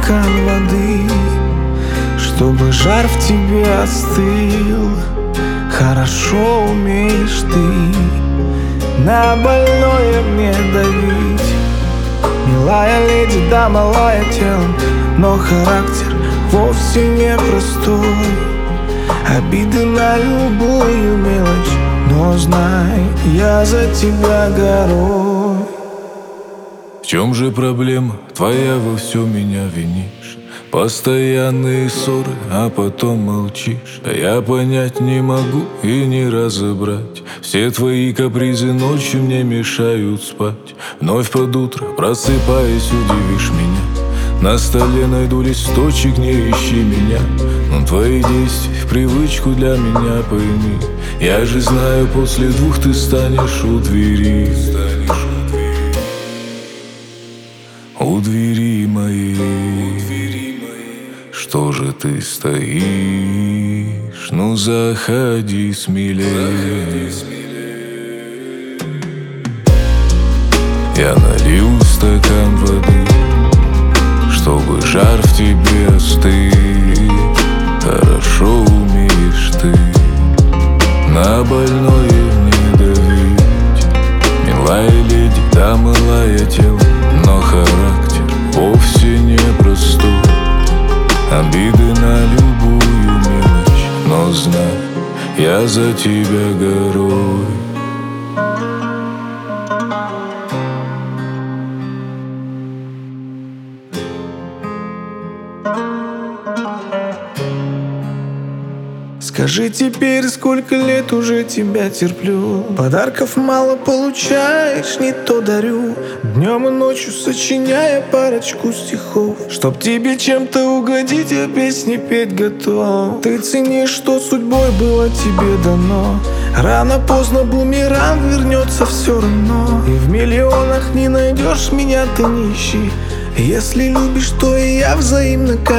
стакан воды, чтобы жар в тебе остыл. Хорошо умеешь ты на больное мне давить. Милая леди, да малая телом, но характер вовсе не простой. Обиды на любую мелочь, но знай, я за тебя горой. В чем же проблема твоя, во всем меня винишь? Постоянные ссоры, а потом молчишь. А я понять не могу и не разобрать. Все твои капризы ночью мне мешают спать. Вновь под утро, просыпаясь, удивишь меня. На столе найду листочек, не ищи меня. Но твои действия в привычку для меня пойми. Я же знаю, после двух ты станешь у двери. У двери моей. Что же ты стоишь? Ну заходи смелее. Я налил стакан воды, чтобы жар в тебе остыл. Хорошо умеешь ты на больное не давить. Милая леди, да милая тело, но характер вовсе не простой. Обиды на любую мелочь, но знай, я за тебя горой. Скажи теперь, сколько лет уже тебя терплю. Подарков мало получаешь, не то дарю. Днем и ночью сочиняя парочку стихов. Чтоб тебе чем-то угодить, я песни петь готов. Ты ценишь, что судьбой было тебе дано. Рано-поздно бумеранг вернется все равно. И в миллионах не найдешь меня, ты не ищи. Если любишь, то и я взаимно.